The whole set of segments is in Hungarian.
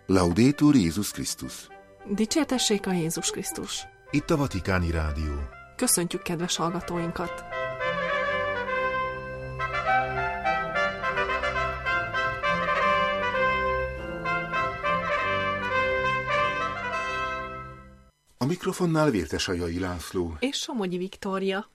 Laudetur Jézus Krisztus. Dicsértessék a Jézus Krisztus. Itt a Vatikáni Rádió. Köszöntjük kedves hallgatóinkat! A mikrofonnál Vértesajai László és Somogyi Viktória.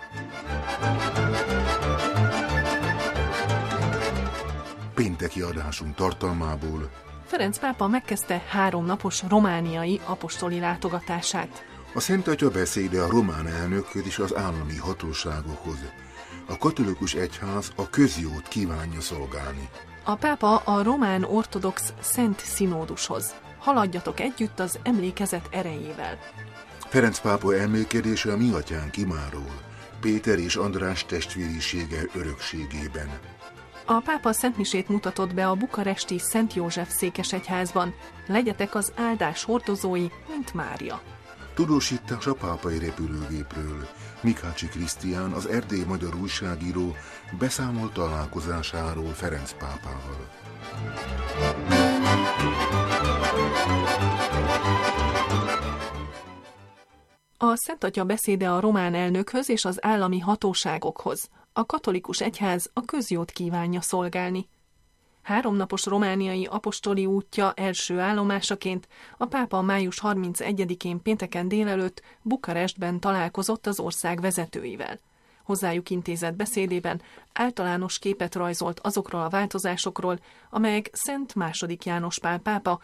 Pénteki adásunk tartalmából: Ferenc pápa megkezdte 3 napos romániai apostoli látogatását. A Szent Atya beszéde a román elnökhöz és az állami hatóságokhoz. A katolikus egyház a közjót kívánja szolgálni. A pápa a román ortodox Szent Színódushoz. Haladjatok együtt az emlékezet erejével. Ferenc pápa elmélkedése a Mi Atyánk imáról, Péter és András testvérisége örökségében. A pápa szentmisét mutatott be a bukaresti Szent József székesegyházban. Legyetek az áldás hordozói, mint Mária. Tudósítás a pápai repülőgépről. Mikácsi Krisztián, az erdélyi magyar újságíró beszámolt találkozásáról Ferenc pápával. A Szent Atya beszéde a román elnökhöz és az állami hatóságokhoz. A katolikus egyház a közjót kívánja szolgálni. 3 napos romániai apostoli útja első állomásaként a pápa május 31-én pénteken délelőtt Bukarestben találkozott az ország vezetőivel. Hozzájuk intézett beszédében általános képet rajzolt azokról a változásokról, amelyek Szent II. János Pál pápa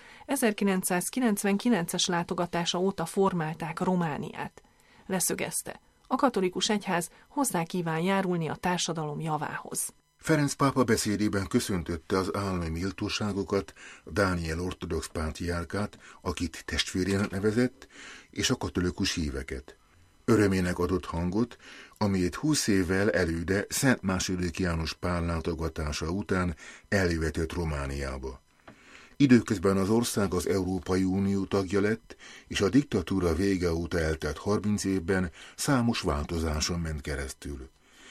1999-es látogatása óta formálták Romániát. Leszögezte: a katolikus egyház hozzá kíván járulni a társadalom javához. Ferenc pápa beszédében köszöntötte az állami méltóságokat, Dániel ortodox pátriárkát, akit testvérének nevezett, és a katolikus híveket. Örömének adott hangot, amiért 20 évvel előde Szent II. János Pál látogatása után eljövetett Romániába. Időközben az ország az Európai Unió tagja lett, és a diktatúra vége óta eltelt 30 évben számos változáson ment keresztül.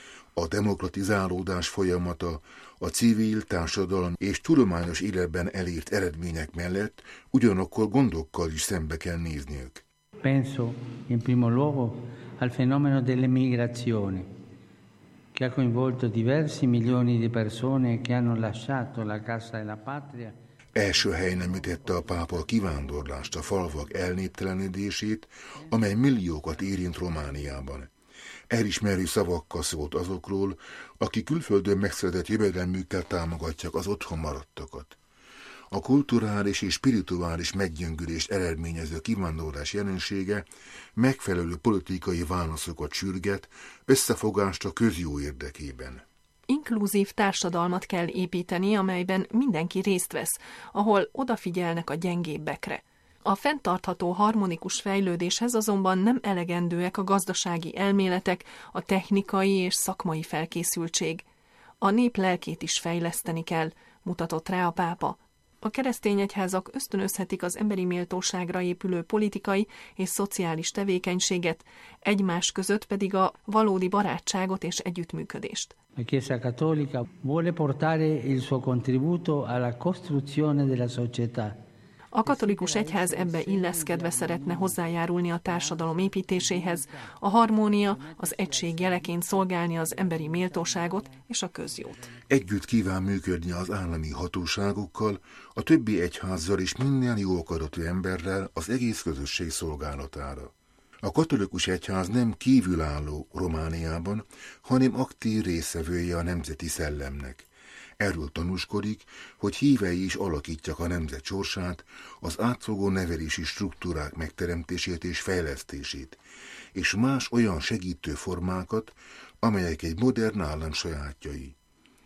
A demokratizálódás folyamata, a civil, társadalom és tudományos életben elért eredmények mellett ugyanakkor gondokkal is szembe kell nézniük. Penso in primo luogo al fenomeno dell'emigrazione, che ha coinvolto diversi milioni di persone che hanno lasciato la casa e la patria. Első helyen említette a pápa a kivándorlást, a falvak elnéptelenedését, amely milliókat érint Romániában. Elismerő szavakkal szólt azokról, akik külföldön megszerzett jövedelmükkel támogatják az otthon maradtakat. A kulturális és spirituális meggyöngülést eredményező kivándorlás jelensége megfelelő politikai válaszokat sürget, összefogást a közjó érdekében. Inkluzív társadalmat kell építeni, amelyben mindenki részt vesz, ahol odafigyelnek a gyengébbekre. A fenntartható harmonikus fejlődéshez azonban nem elegendőek a gazdasági elméletek, a technikai és szakmai felkészültség. A nép lelkét is fejleszteni kell, mutatott rá a pápa. A keresztény egyházak ösztönözhetik az emberi méltóságra épülő politikai és szociális tevékenységet, egymás között pedig a valódi barátságot és együttműködést. La Chiesa Cattolica vuole portare il suo contributo alla costruzione della società. A katolikus egyház ebbe illeszkedve szeretne hozzájárulni a társadalom építéséhez, a harmónia, az egység jeleként szolgálni az emberi méltóságot és a közjót. Együtt kíván működni az állami hatóságokkal, a többi egyházzal és minden jó akaratú emberrel az egész közösség szolgálatára. A katolikus egyház nem kívülálló Romániában, hanem aktív részevője a nemzeti szellemnek. Erről tanúskodik, hogy hívei is alakítják a nemzet sorsát, az átfogó nevelési struktúrák megteremtését és fejlesztését, és más olyan segítő formákat, amelyek egy modern állam sajátjai.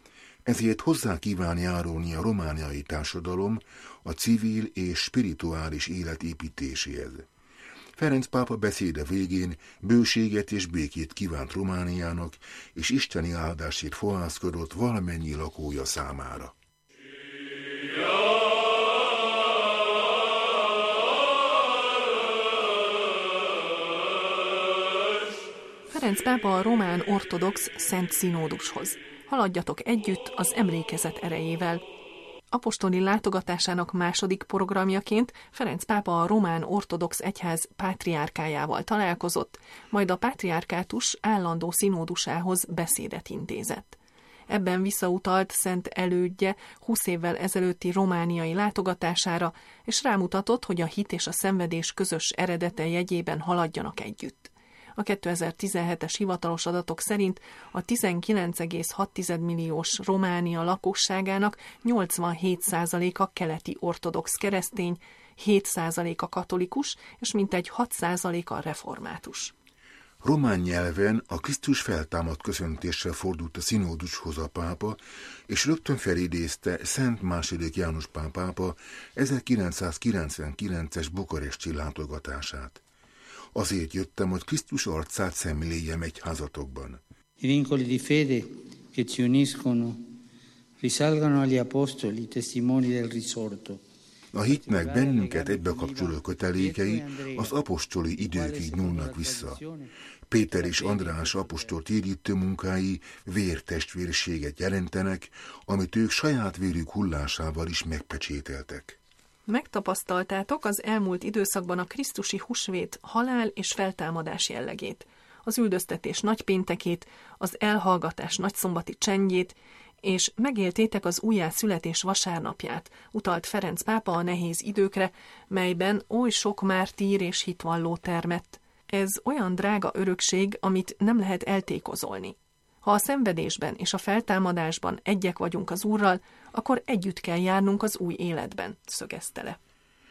Ezért hozzá kíván járulni a romániai társadalom a civil és spirituális élet építéséhez. Ferenc pápa beszéde végén bőséget és békét kívánt Romániának, és isteni áldásért fohászkodott valamennyi lakója számára. Ferenc pápa a román ortodox Szent Színódushoz. Haladjatok együtt az emlékezet erejével. Apostoli látogatásának második programjaként Ferenc pápa a román ortodox egyház pátriárkájával találkozott, majd a pátriárkátus állandó szinódusához beszédet intézett. Ebben visszautalt szent elődje 20 évvel ezelőtti romániai látogatására, és rámutatott, hogy a hit és a szenvedés közös eredete jegyében haladjanak együtt. A 2017-es hivatalos adatok szerint a 19,6 milliós Románia lakosságának 87%-a keleti ortodox keresztény, 7%-a katolikus, és mintegy 6%-a református. Román nyelven a Krisztus feltámadt köszöntéssel fordult a szinódushoz a pápa, és rögtön felidézte Szent II. János Pál pápa 1999-es bukaresti látogatását. Azért jöttem, hogy Krisztus arcát szemléljem egyházatokban. I vincoli di fede che ci uniscono risalgono agli apostoli, testimoni del risorto. A hitnek bennünket egybekapcsoló kötelékei az apostoli időkig nyúlnak vissza. Péter és András apostol térítő munkái vértestvérséget jelentenek, amit ők saját vérük hullásával is megpecsételtek. Megtapasztaltátok az elmúlt időszakban a krisztusi húsvét halál és feltámadás jellegét, az üldöztetés nagypéntekét, az elhallgatás nagyszombati csendjét, és megéltétek az újjászületés vasárnapját, utalt Ferenc pápa a nehéz időkre, melyben oly sok mártír és hitvalló termett. Ez olyan drága örökség, amit nem lehet eltékozolni. Ha a szenvedésben és a feltámadásban egyek vagyunk az Úrral, akkor együtt kell járnunk az új életben, szögezte le.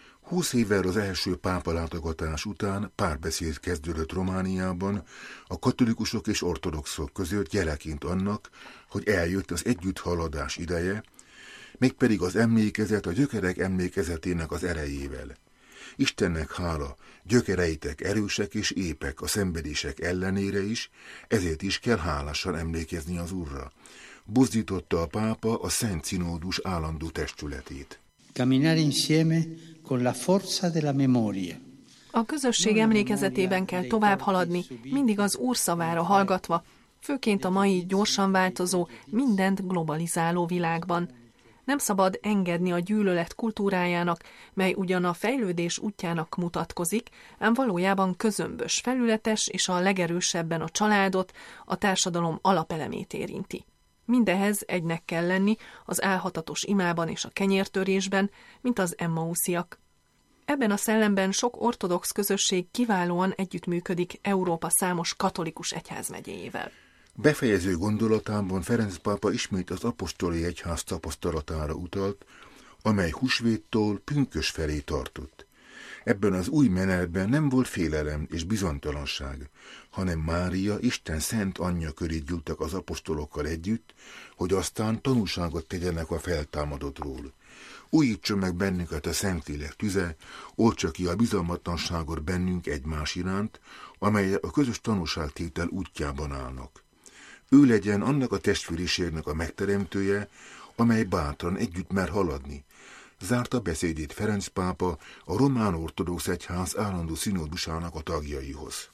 20 évvel az első pápa látogatás után párbeszéd kezdődött Romániában a katolikusok és ortodoxok között jeleként annak, hogy eljött az együtthaladás ideje, mégpedig az emlékezet a gyökerek emlékezetének az erejével. Istennek hála, gyökereitek erősek és épek a szenvedések ellenére is, ezért is kell hálásan emlékezni az Úrra. Buzdította a pápa a Szent Szinódus állandó testületét. Camminare insieme con la forza della memoria. A közösség emlékezetében kell tovább haladni, mindig az Úr szavára hallgatva, főként a mai gyorsan változó, mindent globalizáló világban. Nem szabad engedni a gyűlölet kultúrájának, mely ugyan a fejlődés útjának mutatkozik, ám valójában közömbös, felületes és a legerősebben a családot, a társadalom alapelemét érinti. Mindehhez egynek kell lenni az álhatatos imában és a kenyértörésben, mint az emmausziak. Ebben a szellemben sok ortodox közösség kiválóan együttműködik Európa számos katolikus egyházmegyéjével. Befejező gondolatában Ferenc pápa ismét az apostoli egyház tapasztalatára utalt, amely húsvéttól pünkösd felé tartott. Ebben az új menetben nem volt félelem és bizonytalanság, hanem Mária, Isten szent anyja köré gyűltek az apostolokkal együtt, hogy aztán tanúságot tegyenek a feltámadottról. Újítson meg bennünket a Szentlélek tüze, oltsa ki a bizalmatlanságot bennünk egymás iránt, amely a közös tanúságtétel útjában állnak. Ő legyen annak a testvériségnek a megteremtője, amely bátran együtt mer haladni. Zárta beszédét Ferenc pápa a román ortodox egyház állandó szinódusának a tagjaihoz.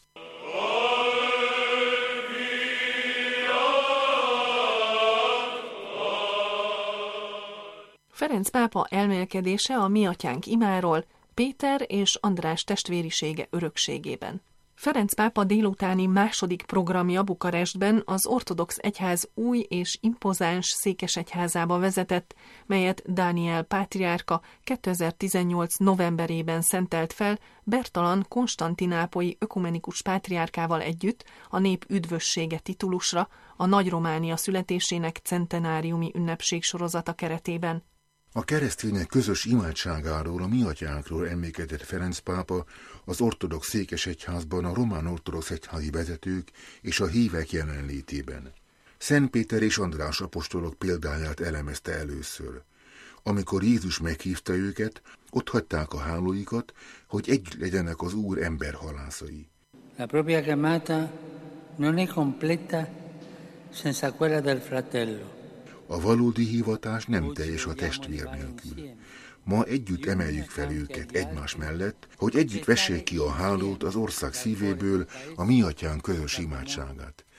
Ferenc pápa elmélkedése a Mi Atyánk imáról, Péter és András testvérisége örökségében. Ferenc pápa délutáni második programja Bukarestben az ortodox egyház új és impozáns székesegyházába vezetett, melyet Dániel pátriárka 2018. novemberében szentelt fel Bertalan konstantinápolyi ökumenikus pátriárkával együtt a nép üdvössége titulusra a Nagy Románia születésének centenáriumi ünnepség sorozata keretében. A keresztények közös imádságáról, a Mi Atyánkról emlékezett Ferenc pápa az ortodox székesegyházban a román ortodox egyházi vezetők és a hívek jelenlétében. Szent Péter és András apostolok példáját elemezte először. Amikor Jézus meghívta őket, ott hagyták a hálóikat, hogy együtt legyenek az Úr emberhalászai. La propria chiamata non è completa senza quella del fratello. A valódi hivatás nem teljes a testvér nélkül. Ma együtt emeljük fel őket egymás mellett, hogy együtt vessék ki a hálót az ország szívéből, a Mi Atyánk közös imádságát.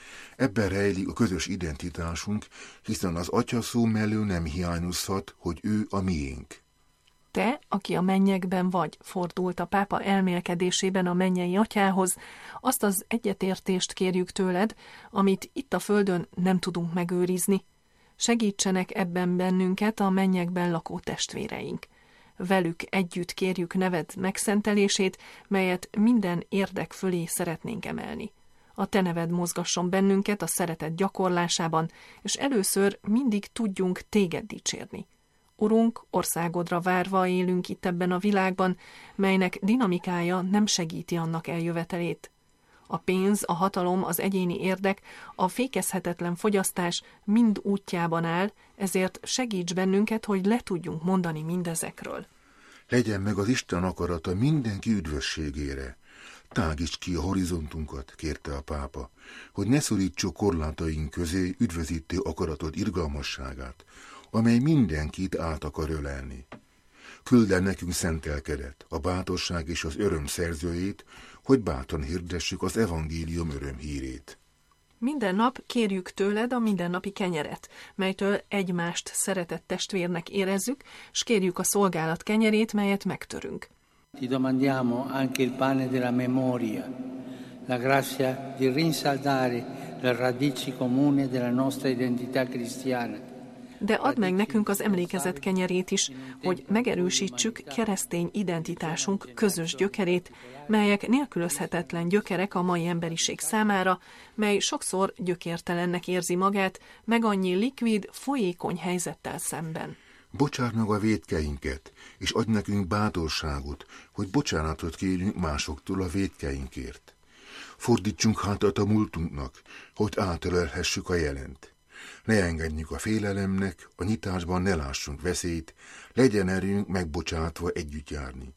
Ebben rejlik a közös identitásunk, hiszen az atya szó mellől nem hiányozhat, hogy ő a miénk. Te, aki a mennyekben vagy, fordult a pápa elmélkedésében a mennyei atyához, azt az egyetértést kérjük tőled, amit itt a földön nem tudunk megőrizni. Segítsenek ebben bennünket a mennyekben lakó testvéreink. Velük együtt kérjük neved megszentelését, melyet minden érdek fölé szeretnénk emelni. A te neved mozgasson bennünket a szeretet gyakorlásában, és először mindig tudjunk téged dicsérni. Urunk, országodra várva élünk itt ebben a világban, melynek dinamikája nem segíti annak eljövetelét. A pénz, a hatalom, az egyéni érdek, a fékezhetetlen fogyasztás mind útjában áll, ezért segíts bennünket, hogy le tudjunk mondani mindezekről. Legyen meg az Isten akarata mindenki üdvösségére. Tágíts ki a horizontunkat, kérte a pápa, hogy ne szorítsuk korlátaink közé üdvözítő akaratod irgalmasságát, amely mindenkit át akar ölelni. Küld el nekünk szentelkedet, a bátorság és az öröm szerzőjét, hogy bátran hirdessük az evangélium örömhírét. Minden nap kérjük tőled a mindennapi kenyeret, melytől egymást szeretett testvérnek érezzük, s kérjük a szolgálat kenyerét, melyet megtörünk. Ti domandiamo anche il pane della memoria, la grazia di rinsaldare le radici comuni della nostra identità cristiana. De add meg nekünk az emlékezet kenyerét is, hogy megerősítsük keresztény identitásunk közös gyökerét, melyek nélkülözhetetlen gyökerek a mai emberiség számára, mely sokszor gyökértelennek érzi magát, meg annyi likvid, folyékony helyzettel szemben. Bocsásd meg a vétkeinket, és adj nekünk bátorságot, hogy bocsánatot kérjünk másoktól a vétkeinkért. Fordítsunk hátat a múltunknak, hogy átölelhessük a jelent. Ne engedjük a félelemnek, a nyitásban ne lássunk veszélyt, legyen erőnk megbocsátva együtt járni.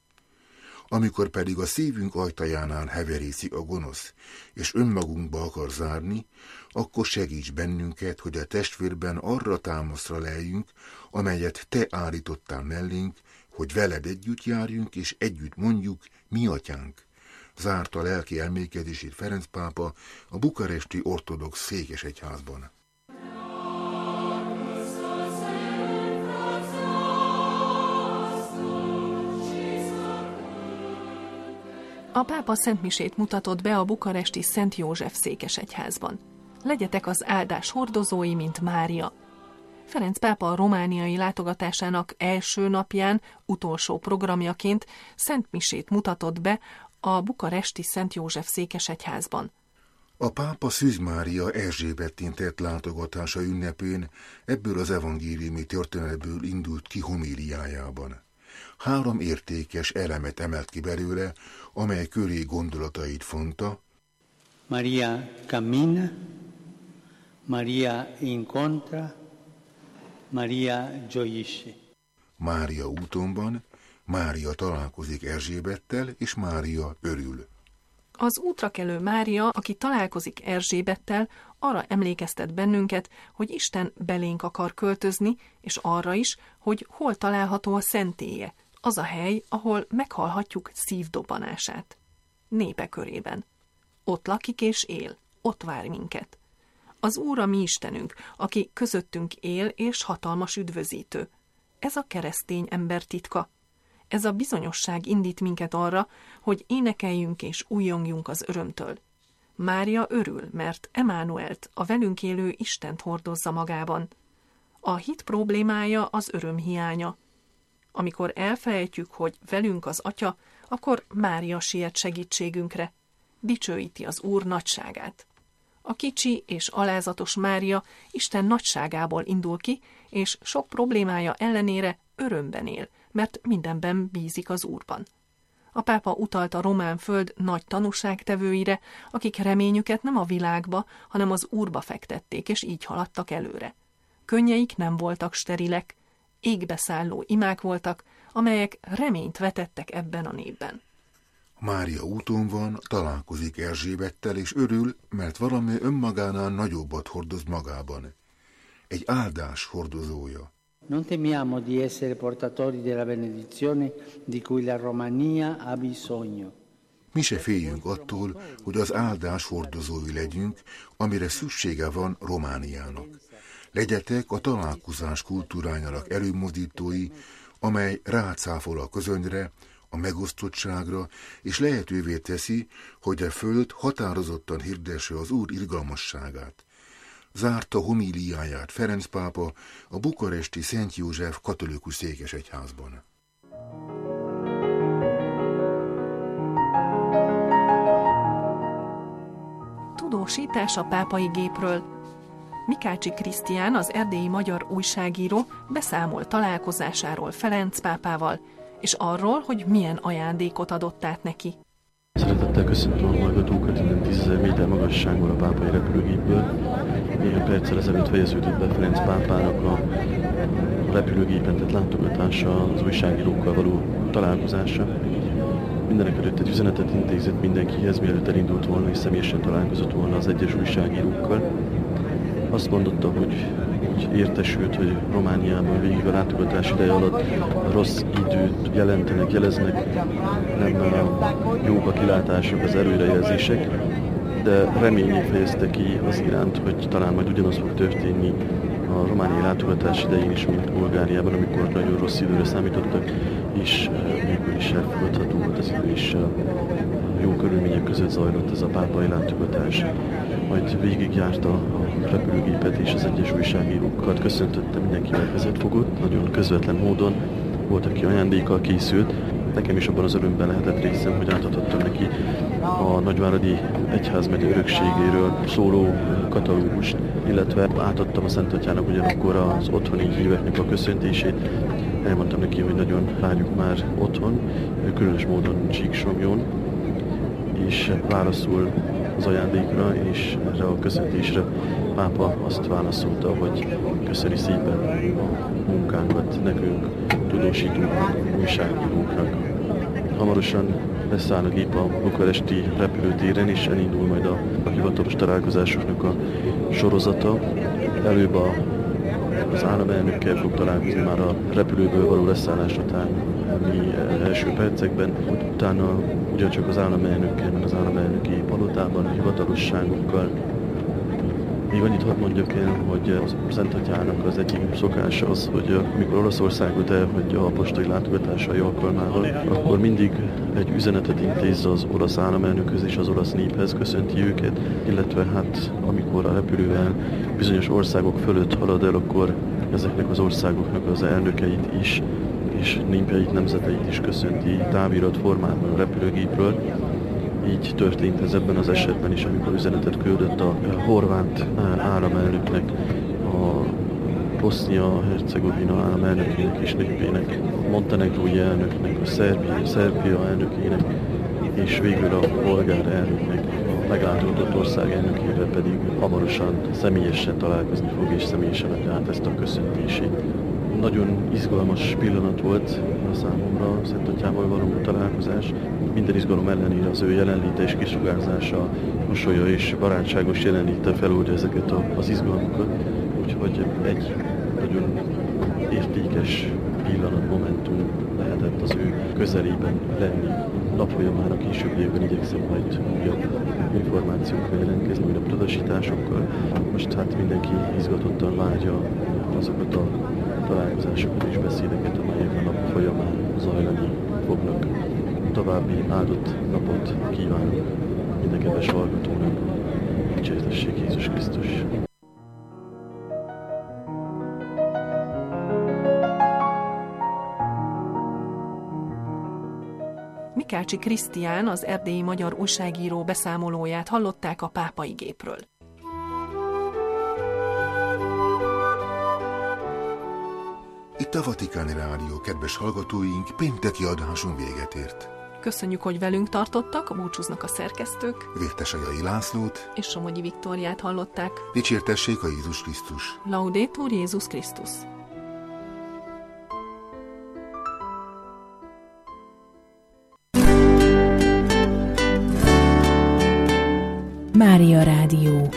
Amikor pedig a szívünk ajtajánál heverészik a gonosz, és önmagunkba akar zárni, akkor segíts bennünket, hogy a testvérben arra támaszra leljünk, amelyet te állítottál mellénk, hogy veled együtt járjunk, és együtt mondjuk, mi atyánk. Zárta lelki elmékedését Ferenc pápa a bukaresti ortodox székesegyházban. A pápa szentmisét mutatott be a bukaresti Szent József székesegyházban. Legyetek az áldás hordozói, mint Mária. Ferenc pápa a romániai látogatásának első napján, utolsó programjaként szentmisét mutatott be a bukaresti Szent József székesegyházban. A pápa Szűz Mária Erzsébettin tett látogatása ünnepén ebből az evangéliumi történetből indult ki homíliájában. 3 értékes elemet emelt ki belőle, amely köré gondolatait fonta. Maria cammina, Maria incontra, Maria gioisce. Mária úton van, Mária találkozik Erzsébettel, és Mária örül. Az útrakelő Mária, aki találkozik Erzsébettel, arra emlékeztet bennünket, hogy Isten belénk akar költözni, és arra is, hogy hol található a szentélye, az a hely, ahol meghallhatjuk szívdobbanását. Népe körében. Ott lakik és él, ott vár minket. Az Úr a mi Istenünk, aki közöttünk él és hatalmas üdvözítő. Ez a keresztény ember titka. Ez a bizonyosság indít minket arra, hogy énekeljünk és újjongjunk az örömtől. Mária örül, mert Emánuelt, a velünk élő Istent hordozza magában. A hit problémája az öröm hiánya. Amikor elfelejtjük, hogy velünk az Atya, akkor Mária siet segítségünkre. Dicsőíti az Úr nagyságát. A kicsi és alázatos Mária Isten nagyságából indul ki, és sok problémája ellenére örömben él, mert mindenben bízik az Úrban. A pápa utalt a román föld nagy tanúságtevőire, akik reményüket nem a világba, hanem az Úrba fektették, és így haladtak előre. Könnyeik nem voltak sterilek, égbeszálló imák voltak, amelyek reményt vetettek ebben a népben. Mária úton van, találkozik Erzsébettel, és örül, mert valami önmagánál nagyobbat hordoz magában. Egy áldás hordozója. Non temiamo di essere portatori della benedizione di cui la Romania ha bisogno. Mi se féljünk attól, hogy az áldás hordozói legyünk, amire szüksége van Romániának. Legyetek a találkozás kultúrájának előmozdítói, amely rácáfol a közönyre, a megosztottságra, és lehetővé teszi, hogy a föld határozottan hirdesse az Úr irgalmasságát. Zárta homíliáját Ferenc pápa a bukaresti Szent József katolikus székesegyházban. Tudósítás a pápai gépről. Mikácsi Krisztián, az erdélyi magyar újságíró beszámol találkozásáról Ferenc pápával, és arról, hogy milyen ajándékot adott át neki. Szeretettel köszöntöm a hallgatókat innen 10 000 méter magasságból a pápai repülőgépből. Néhány perccel ezelőtt fejeződött be Ferenc pápának a repülőgépen tett látogatása, az újságírókkal való találkozása. Mindenek előtt egy üzenetet intézett mindenkihez, mielőtt elindult volna és személyesen találkozott volna az egyes újságírókkal. Azt mondotta, hogy értesült, hogy Romániában végig a látogatás ideje alatt rossz időt jelentenek, jeleznek, nem jók a kilátások, az előrejelzések, de reményét fejezte ki az iránt, hogy talán majd ugyanaz fog történni a romániai látogatás idején is, mint Bulgáriában, amikor nagyon rossz időre számítottak, és végül is elfogadható volt az idő, és jó körülmények között zajlott ez a pápai látogatás. Majd végigjárta a repülőgépet és az egyes újságírókat, köszöntötte, mindenkivel kezet fogott, nagyon közvetlen módon, volt, aki ajándékkal készült. Nekem is abban az örömben lehetett részem, hogy átadhattam neki a Nagyváradi Egyházmegye örökségéről szóló katalógust, illetve átadtam a Szent Atyának ugyanakkor az otthoni híveknek a köszöntését. Elmondtam neki, hogy nagyon várjuk már otthon, különös módon Csíksomlyón, és válaszul az ajándékra és erre a köszöntésre pápa azt válaszolta, hogy köszöni szépen a munkánkat nekünk, tudósítóknak, újságíróknak. Hamarosan leszáll a gép a bukaresti repülőtéren, és elindul majd a hivatalos találkozásoknak a sorozata. Előbb az államelnökkel fog találkozni már a repülőből való leszállás után első percekben, utána ugyancsak az államelnökkel, az államelnöki palotában, a hivatalosságokkal. Még annyit hadd mondjak el, hogy a Szent Atyának az egyik szokása az, hogy amikor Olaszországot elhagyja a apostoli látogatásai alkalmával, akkor mindig egy üzenetet intéz az olasz államelnökhöz és az olasz néphez, köszönti őket, illetve hát amikor a repülővel bizonyos országok fölött halad el, akkor ezeknek az országoknak az elnökeit is, és népeit, nemzeteit is köszönti távirat formában a repülőgépről. Így történt ez ebben az esetben is, amikor üzenetet küldött a horvát államelnöknek, a Bosznia-Hercegovina államelnökének és népének, a montenegrói elnöknek, a Szerbia elnökének, és végül a bolgár elnöknek, a meglátogatott ország elnökével pedig hamarosan személyesen találkozni fog, és személyesen adja át ezt a köszöntését. Nagyon izgalmas pillanat volt a számomra a Szent Atyával való találkozás. Minden izgalom ellenére az ő jelenléte és kisugárzása, mosolya és barátságos jelenléte feloldja ezeket az izgalmukat. Úgyhogy egy nagyon értékes pillanat, momentum lehetett az ő közelében lenni. Nap folyamán a későbbiekben igyekszem majd újabb információkkal jelentkezni, újabb tudósításokkal. Most hát mindenki izgatottan várja azokat a találkozásokat és beszédeket, amelyek a nap folyamán zajlani fognak. További áldott napot kívánok minden kedves hallgatónak. Dicsértessék Jézus Krisztus! Mikácsi Krisztián, az erdélyi magyar újságíró beszámolóját hallották a pápai gépről. Itt a Vatikáni Rádió, kedves hallgatóink, pénteki adásunk véget ért. Köszönjük, hogy velünk tartottak, búcsúznak a szerkesztők. Vértesajai Lászlót és Somogyi Viktóriát hallották. Dicsértessék a Jézus Krisztus! Laudetur Jézus Krisztus! Mária Rádió.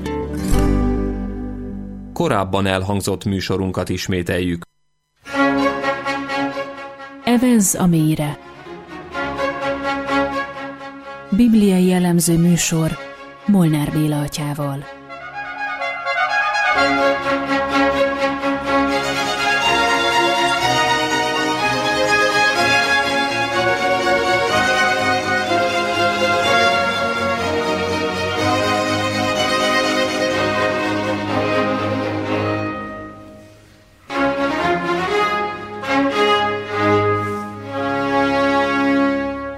Korábban elhangzott műsorunkat ismételjük. Evans a mélyre. Bibliai jellemző műsor Molnár Béla atyával.